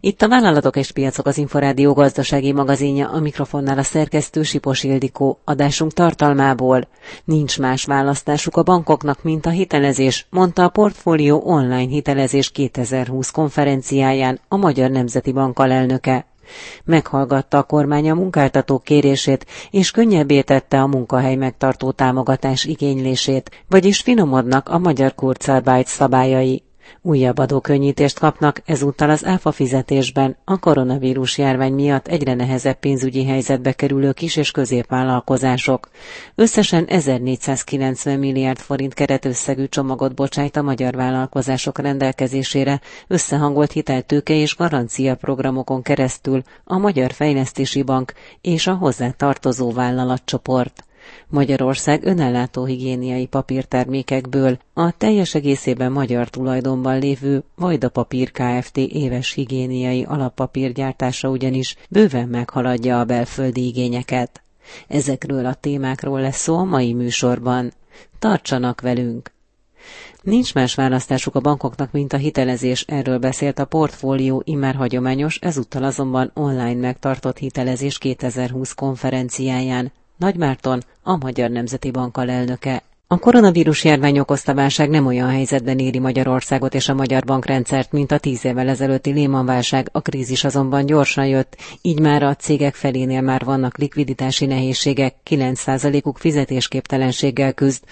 Itt a Vállalatok és Piacok, az Inforádió gazdasági magazinja, a mikrofonnál a szerkesztő Sipos Ildikó. Adásunk tartalmából: nincs más választásuk a bankoknak, mint a hitelezés, mondta a Portfólió online hitelezés 2020 konferenciáján a Magyar Nemzeti Bank alelnöke. Meghallgatta a kormány a munkáltatók kérését, és könnyebbé tette a munkahely megtartó támogatás igénylését, vagyis finomodnak a magyar Kurzarbeit szabályai. Újabb adókönnyítést kapnak ezúttal az áfa fizetésben a koronavírus járvány miatt egyre nehezebb pénzügyi helyzetbe kerülő kis- és középvállalkozások. Összesen 1490 milliárd forint keretösszegű csomagot bocsájt a magyar vállalkozások rendelkezésére összehangolt hiteltőke és garancia programokon keresztül a Magyar Fejlesztési Bank és a hozzá tartozó vállalatcsoport. Magyarország önellátó higiéniai papírtermékekből a teljes egészében magyar tulajdonban lévő Vajda Papír Kft. Éves higiéniai alappapírgyártása ugyanis bőven meghaladja a belföldi igényeket. Ezekről a témákról lesz szó a mai műsorban. Tartsanak velünk! Nincs más választásuk a bankoknak, mint a hitelezés, erről beszélt a Portfólió immár hagyományos, ezúttal azonban online megtartott hitelezés 2020 konferenciáján. Nagy Márton, a Magyar Nemzeti Bank alelnöke. A koronavírus járvány okozta válság nem olyan helyzetben éri Magyarországot és a magyar bankrendszert, mint a 10 évvel ezelőtti Lehman-válság, a krízis azonban gyorsan jött, így már a cégek felénél már vannak likviditási nehézségek, 9%-uk fizetésképtelenséggel küzd,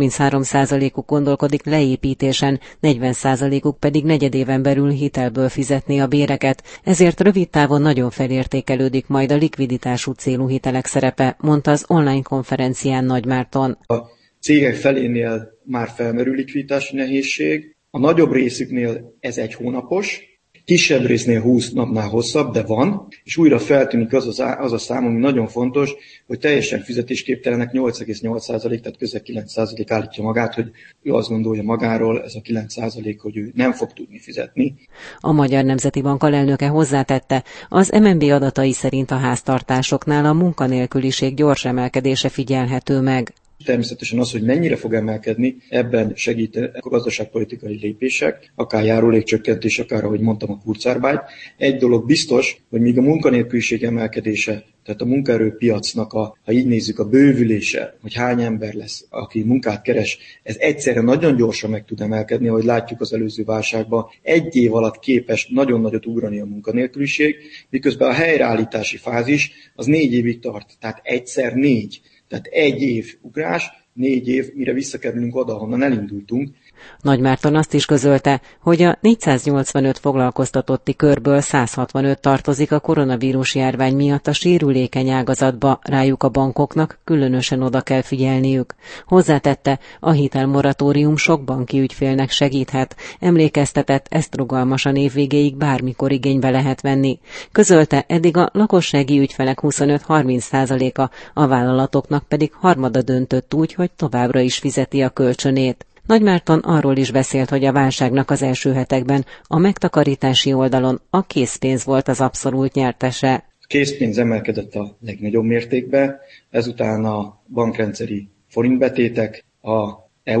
33%-uk gondolkodik leépítésen, 40%-uk pedig negyedéven belül hitelből fizetné a béreket, ezért rövid távon nagyon felértékelődik majd a likviditású célú hitelek szerepe, mondta az online konferencián Nagy Márton. Cégek felénél már felmerül likviditási nehézség, a nagyobb részüknél ez 1 hónapos, kisebb résznél 20 napnál hosszabb, de van, és újra feltűnik az a szám, ami nagyon fontos, hogy teljesen fizetésképtelenek 8,8%, tehát közel 9% állítja magát, hogy ő azt gondolja magáról, ez a 9%, hogy ő nem fog tudni fizetni. A Magyar Nemzeti Bank alelnöke hozzátette, az MNB adatai szerint a háztartásoknál a munkanélküliség gyors emelkedése figyelhető meg. Természetesen az, hogy mennyire fog emelkedni, ebben segít a gazdaságpolitikai lépések, akár járulékcsökkentés, akár, ahogy mondtam, a Kurzarbeit. Egy dolog biztos, hogy míg a munkanélküliség emelkedése, tehát a munkaerőpiacnak ha így nézzük, a bővülése, hogy hány ember lesz, aki munkát keres, ez egyszerre nagyon gyorsan meg tud emelkedni, ahogy látjuk az előző válságban. 1 év alatt képes nagyon nagyot ugrani a munkanélküliség, miközben a helyreállítási fázis az 4 évig tart, tehát egyszer 4. Tehát 1 év ugrás, 4 év, mire visszakerülünk oda, honnan elindultunk. Nagy Márton azt is közölte, hogy a 485 foglalkoztatotti körből 165 tartozik a koronavírus járvány miatt a sérülékeny ágazatba, rájuk a bankoknak különösen oda kell figyelniük. Hozzátette, a hitelmoratórium sok banki ügyfélnek segíthet, emlékeztetett, ezt rugalmasan évvégéig bármikor igénybe lehet venni. Közölte, eddig a lakossági ügyfelek 25-30%-a, a vállalatoknak pedig harmada döntött úgy, hogy továbbra is fizeti a kölcsönét. Nagy Márton arról is beszélt, hogy a válságnak az első hetekben a megtakarítási oldalon a készpénz volt az abszolút nyertese. A készpénz emelkedett a legnagyobb mértékben, ezután a bankrendszeri forintbetétek, a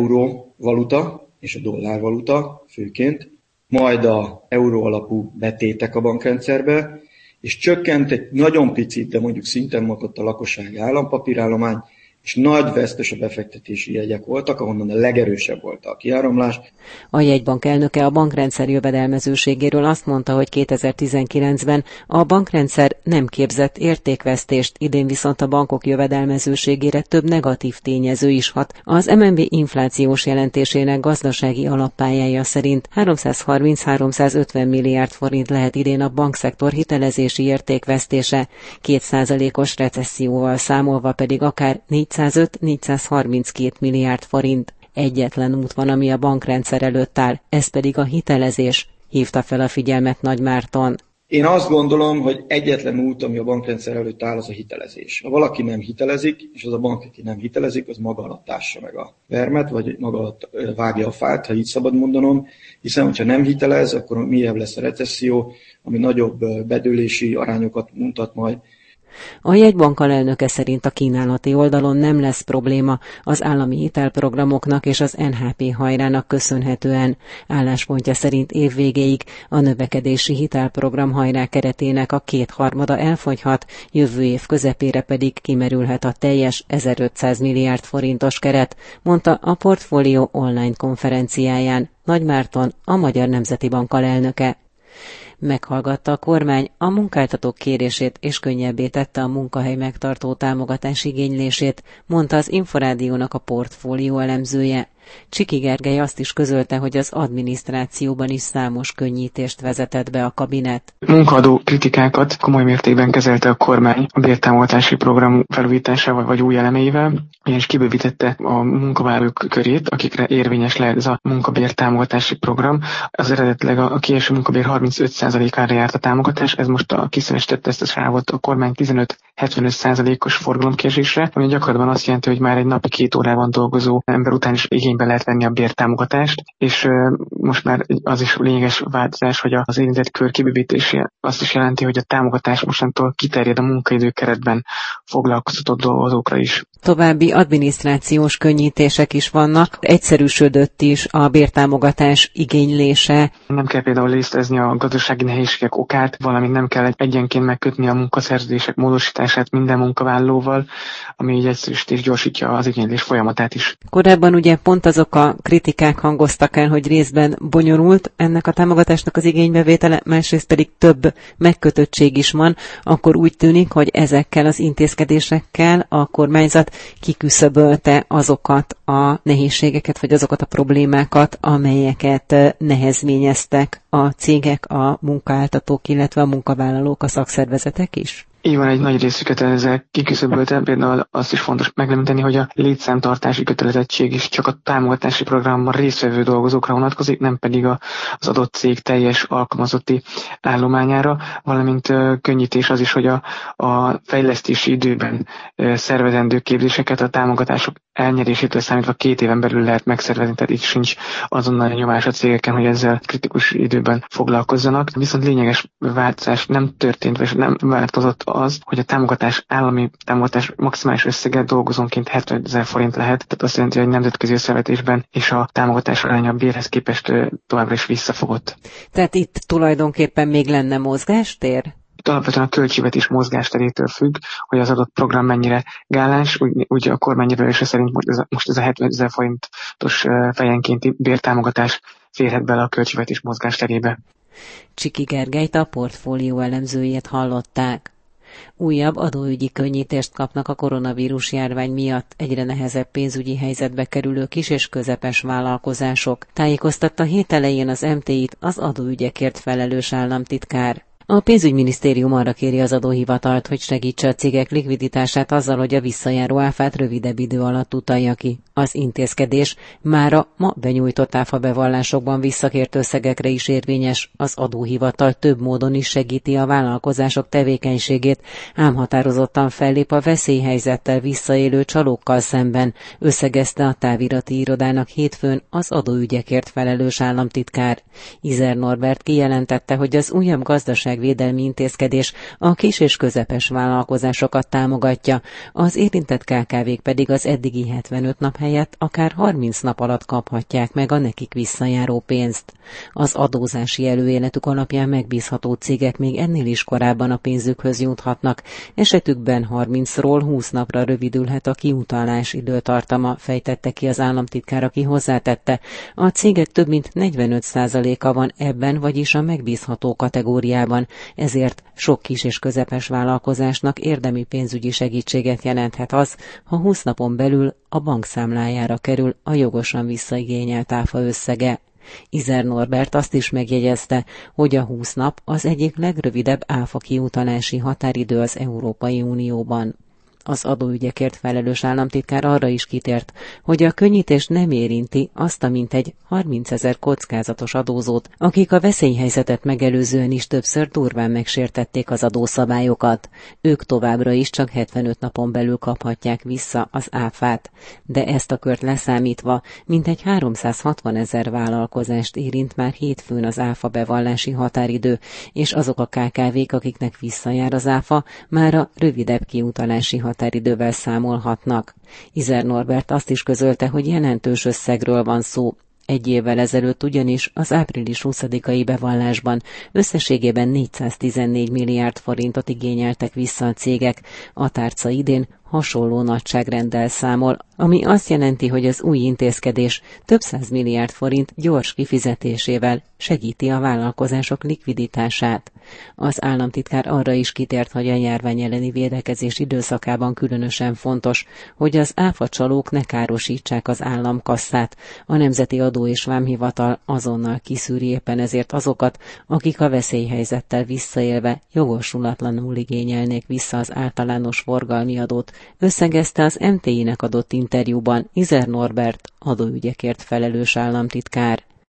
euróvaluta és a dollárvaluta főként, majd a euró alapú betétek a bankrendszerbe, és csökkent egy nagyon picit, de mondjuk szinten maradt a lakossági állampapírállomány, és nagy vesztes a befektetési jegyek voltak, ahonnan a legerősebb volt a kiáramlás. A jegybank elnöke a bankrendszer jövedelmezőségéről azt mondta, hogy 2019-ben a bankrendszer nem képzett értékvesztést, idén viszont a bankok jövedelmezőségére több negatív tényező is hat. Az MNB inflációs jelentésének gazdasági alappályája szerint 330-350 milliárd forint lehet idén a bankszektor hitelezési értékvesztése, 2%-os recesszióval számolva pedig akár 405-432 milliárd forint. Egyetlen út van, ami a bankrendszer előtt áll, ez pedig a hitelezés, hívta fel a figyelmet Nagy Márton. Én azt gondolom, hogy egyetlen út, ami a bankrendszer előtt áll, az a hitelezés. Ha valaki nem hitelezik, és az a bank, aki nem hitelezik, az maga alatt ássa meg a vermet, vagy maga alatt vágja a fát, ha így szabad mondanom, hiszen hogyha nem hitelez, akkor mélyebb lesz a recesszió, ami nagyobb bedőlési arányokat mutat majd. A jegybank alelnöke szerint a kínálati oldalon nem lesz probléma az állami hitelprogramoknak és az NHP hajrának köszönhetően. Álláspontja szerint év végéig a növekedési hitelprogram hajrá keretének a 2/3 elfogyhat, jövő év közepére pedig kimerülhet a teljes 1500 milliárd forintos keret, mondta a Portfólió online konferenciáján Nagy Márton, a Magyar Nemzeti Bank alelnöke. Meghallgatta a kormány a munkáltatók kérését és könnyebbé tette a munkahely megtartó támogatás igénylését, mondta az Inforádiónak a Portfólió elemzője. Csiki Gergely azt is közölte, hogy az adminisztrációban is számos könnyítést vezetett be a kabinet. Munkaadó kritikákat komoly mértékben kezelte a kormány a bértámogatási program felújításával vagy új elemeivel, és kibővítette a munkavállalók körét, akikre érvényes lehet ez a munkabértámogatási program. Az eredetileg a kieső munkabér 35%-ára járt a támogatás, ez most kiszélesítette ezt a sávot a kormány 15-75%-os forgalomkiesésre, ami gyakorlatban azt jelenti, hogy már egy napi 2 órában dolgozó ember után is igénybe lehet venni a bértámogatást, és most már az is lényeges változás, hogy az érintett kör kibővítése azt is jelenti, hogy a támogatás mostantól kiterjed a munkaidő keretben foglalkoztatott dolgozókra is. További adminisztrációs könnyítések is vannak, egyszerűsödött is a bértámogatás igénylése. Nem kell például részlezni a gazdasági nehézségek okát, valamint nem kell egyenként megkötni a munkaszerződések módosítását minden munkavállalóval, ami így egyszerűsítés gyorsítja az igénylés folyamatát is. Korábban ugye pont azok a kritikák hangoztak el, hogy részben bonyolult ennek a támogatásnak az igénybevétele, másrészt pedig több megkötöttség is van, akkor úgy tűnik, hogy ezekkel az intézkedésekkel a kormányzat kiküszöbölte azokat a nehézségeket, vagy azokat a problémákat, amelyeket nehezményeztek a cégek, a munkáltatók, illetve a munkavállalók, a szakszervezetek is? Így van, egy nagy részüket ezzel kiküszöbölte, például azt is fontos megemlíteni, hogy a létszámtartási kötelezettség is csak a támogatási programban résztvevő dolgozókra vonatkozik, nem pedig az adott cég teljes alkalmazotti állományára, valamint könnyítés az is, hogy a fejlesztési időben szervezendő képzéseket a támogatások elnyerésétől számítva 2 éven belül lehet megszervezni, tehát így sincs azonnal nyomás a cégeken, hogy ezzel kritikus időben foglalkozzanak. Viszont lényeges változás nem történt, vagy nem változott az, hogy a állami támogatás maximális összege dolgozónként 70 000 forint lehet, tehát azt jelenti, hogy nemzetközi összevetésben és a támogatás aránya a bérhez képest továbbra is visszafogott. Tehát itt tulajdonképpen még lenne mozgástér? Alapvetően a költségvetés mozgásterétől függ, hogy az adott program mennyire gáláns, úgy a kormány jelölése szerint most ez a 70 000 forintos fejenkénti bértámogatás férhet bele a költségvetés mozgásterébe. Csiki Gergelyt, a Portfólió elemzőjét hallották. Újabb adóügyi könnyítést kapnak a koronavírus járvány miatt egyre nehezebb pénzügyi helyzetbe kerülő kis és közepes vállalkozások, tájékoztatta hét elején az MT-t az adóügyekért felelős államtitkár. A pénzügyminisztérium arra kéri az adóhivatalt, hogy segítse a cégek likviditását azzal, hogy a visszajáró áfát rövidebb idő alatt utalja ki. Az intézkedés mára ma benyújtott áfabevallásokban visszakért összegekre is érvényes. Az adóhivatal több módon is segíti a vállalkozások tevékenységét, ám határozottan fellép a veszélyhelyzettel visszaélő csalókkal szemben, összegezte a távirati irodának hétfőn az adóügyekért felelős államtitkár. Izer Norbert kijelentette, hogy az újabb gazdaságvédelmi intézkedés a kis és közepes vállalkozásokat támogatja, az érintett KKV-k pedig az eddigi 75 nap helyett akár 30 nap alatt kaphatják meg a nekik visszajáró pénzt. Az adózási előéletük alapján megbízható cégek még ennél is korábban a pénzükhöz juthatnak, esetükben 30-ról 20 napra rövidülhet a kiutalás időtartama, fejtette ki az államtitkár, aki hozzátette. A cégek több mint 45%-a van ebben, vagyis a megbízható kategóriában, ezért sok kis és közepes vállalkozásnak érdemi pénzügyi segítséget jelenthet az, ha 20 napon belül a bankszámlájára kerül a jogosan visszaigényelt áfa összege. Izer Norbert azt is megjegyezte, hogy a 20 nap az egyik legrövidebb áfa kiutalási határidő az Európai Unióban. Az adóügyekért felelős államtitkár arra is kitért, hogy a könnyítés nem érinti azt a mintegy 30 000 kockázatos adózót, akik a veszélyhelyzetet megelőzően is többször durván megsértették az adószabályokat. Ők továbbra is csak 75 napon belül kaphatják vissza az áfát, de ezt a kört leszámítva mintegy 360 000 vállalkozást érint már hétfőn az áfa bevallási határidő, és azok a KKV-k, akiknek visszajár az áfa, már a rövidebb kiutalási határidővel számolhatnak. Izer Norbert azt is közölte, hogy jelentős összegről van szó. Egy évvel ezelőtt ugyanis az április 20-ai bevallásban összességében 414 milliárd forintot igényeltek vissza a cégek, a tárca idén hasonló nagyságrenddel számol, ami azt jelenti, hogy az új intézkedés több 100 milliárd forint gyors kifizetésével segíti a vállalkozások likviditását. Az államtitkár arra is kitért, hogy a járvány elleni védekezés időszakában különösen fontos, hogy az áfacsalók ne károsítsák az államkasszát. A Nemzeti Adó és Vámhivatal azonnal kiszűri éppen ezért azokat, akik a veszélyhelyzettel visszaélve jogosulatlanul igényelnék vissza az általános forgalmi adót, összegezte az MTI-nek adott interjúban Izer Norbert adóügyekért felelős államtitkár.